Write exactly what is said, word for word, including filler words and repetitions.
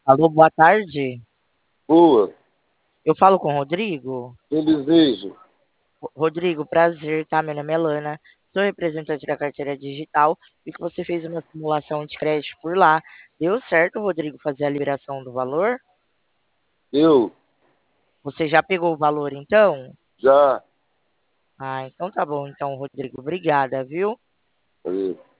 Alô, boa tarde. Boa, Eu falo com o Rodrigo. quem deseja? Ro- Rodrigo, prazer, tá? Meu nome é Lana. Sou representante da carteira digital e que você fez uma simulação de crédito por lá. Deu certo, Rodrigo, fazer a liberação do valor? Eu? Você já pegou o valor, então? Já? Ah, então tá bom, então, Rodrigo. Obrigada, viu? Valeu.